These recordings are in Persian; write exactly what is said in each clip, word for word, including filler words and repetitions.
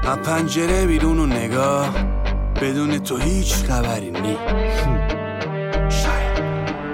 از پنجره بیرون و نگاه، بدون تو هیچ خبری نی. شاید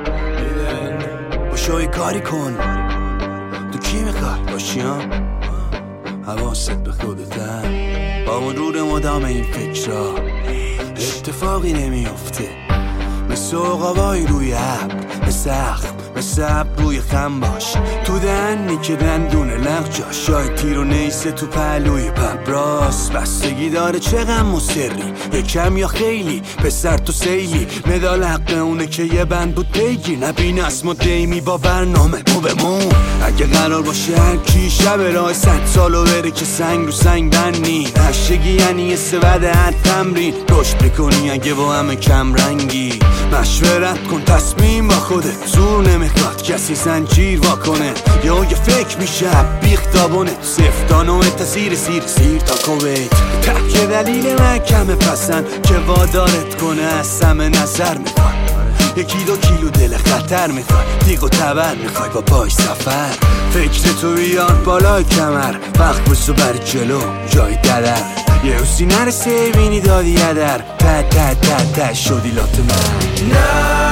با شوی کاری کن، تو کی میخوای باشی ها؟ حواست به خودتن، با مرور مدام این فکرها اتفاقی نمیفته. مثل عقابای روی ابر، مثل اخم، مثل ابر روی خم باش. تو دهنی که دندون لغ جاش، شاید تیر و نیسه تو پهلوی پبراس. بستگی داره چه غم و سری، یکم یا خیلی، پسر تو سیلی. مدال حق اونه که یه بند بود پیگیر، نبین اسم و دیمی با برنامه مو بمون. اگه قرار باشه هر کی شب راه صد سالو بره که سنگ رو سنگ بنی. نشگی یعنی یه سود هر تمرین، رشد بکنی اگه با همه کم رنگی. مشورت کن تصمیم با خودت، زور نمیخواد کسی زنجیر واکنه. یا یه فکر میشه بیختابونه، سفتانوه تا سیر سیر سیر تا کویت. تک دلیل محکمه پسند که وادارت کنه از سم نظر میخوای. یکی دو کیلو دل خطر میخوای، دیگ و تبر میخوای با پای سفر. فکر تو بیار بالای کمر، وقت بسو بر جلو جای ددر. یه روزی نرسه بینی دادی یدر، تا تا تا تا شدی لات من. نه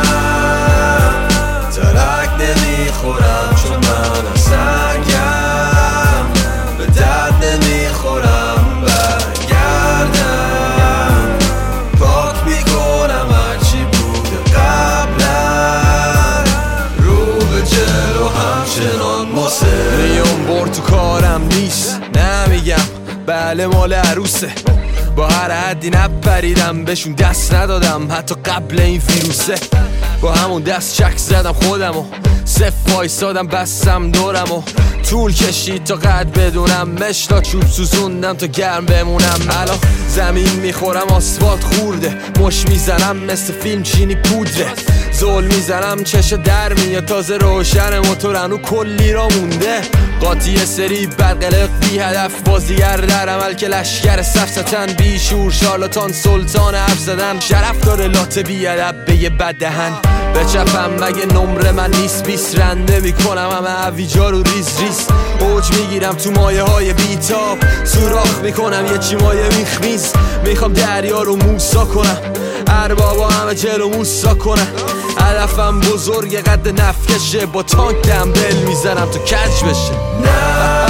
ترک نمیخورم چون من از سنگم، به درد نمیخورم برگردم. پاک میکنم هرچی بوده قبلا، رو به جلو همچنان ماسه. نیام بار تو کارم نیست، نمیگم بله مال عروسه. با هر حدی نپریدم بهشون دست ندادم، حتی قبل این ویروسه. با همون دست چک زدم خودم و صف وایسادم بستم دورم و طول کشید تا قد بدونم. مشتا چوب سوزوندم تا گرم بمونم. الان زمین میخورم آسفالت خورده، مش میزنم مثل فیلم چینی پودره. زول میزنم چشا در میاد تازه روشن موتورن و کلی را مونده. قاطی سری برقلق بی هدف، بازیگر در عمل که لشکر سفستن. بی شور شارلاتان سلطان حرف زدن، شرف داره لاته بی ادب به یه بد دهن. به چپم مگه نمره من نیست، بیست رنده میکنم همه عویجا رو ریز ریز. اوج میگیرم تو مایه های بیتاب، سوراخ میکنم یه چی مایه میخمیز. میخوام دریا رو موسا کنم، اربابا همه جلو موسا کنم. هدفم بزرگ قد نفکشه، با تانک دمبل میزنم تو کج بشه. نه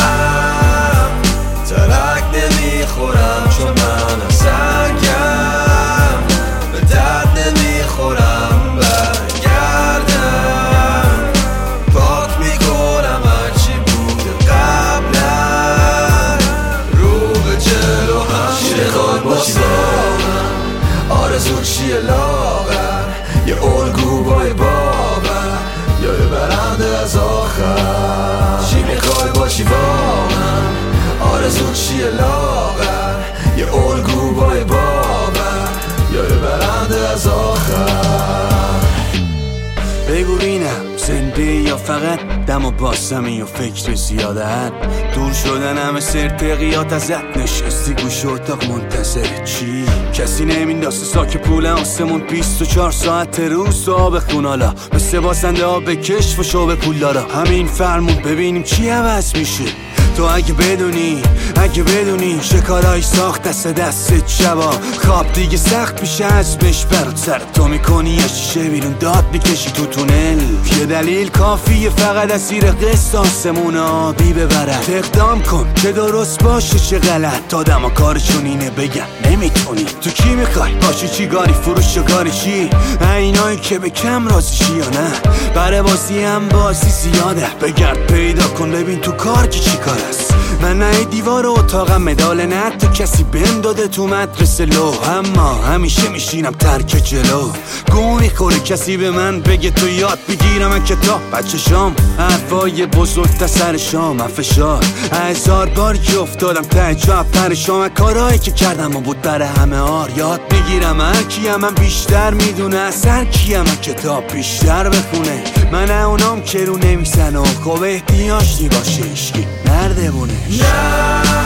ترک نمیخورم چون من از سنگم، به درد نمیخورم برگردم. پاک میکنم هرچی بوده قبلا، رو به جلو همچنان خواهد باشی با من. آرزو چیه لاغر، یه الگو با یه باور، یا یه برنده از آخر. چی میخوای باشی با من؟ آرزو چیه لاغر، یه الگو با یه باور، یا یه برنده از آخر. بگو بینم زنده یا فقط دم و باسمی و فکر زیادت. دور شدن همه سرتقیات ازت، نشستی گوش اتاق منتظر چی؟ کسی نمینداسه ساک پول آسمون بیست و چهار ساعت روز. تو آب خونالا مثل باسنده ها به کشف و شوب پولدارا. همین فرمون ببینیم چی عوض میشه. تو اگه بدونی اگه بدونی شکارای ساخت دست دست شبا. خواب دیگه سخت میشه عزمش برات، سر تو میکنی یه شیشه بیرون داد میکشی تو تونل. یه دلیل کافیه فقط اسیر قسط آسمون آبی ببرد. اقدام کن چه درست باشه چه غلط، آدم ها کارشون اینه بگن نمیتونی. تو کی میخوای باشی، چی گاری فروش گاری چی؟ اینایی که به کم راضیشی یا نه؟ برای بازی هم بازی زیاده، بگرد پیدا کن ببین تو کار که چی کار است. من نه دیوار اتاقم مدال نه تا کسی بهم داده تو مدرسه لو. اما همیشه میشینم ترک جلو، گو میخوره کسی به من بگه تو یاد بگیرم. من کتاب بچه شام حرفای بزرگ تا سر شام. من فشار هزار بار که افتادم ته جا پرشام. کارهایی که کردم و بود برای همه آر یاد بگیرم. هر کیم من بیشتر میدونه از هر کیم من کتاب بیشتر بخونه. من اونام که رو نمیزن و خوب احتیاج دی باشه اشکی نرده بونش. نه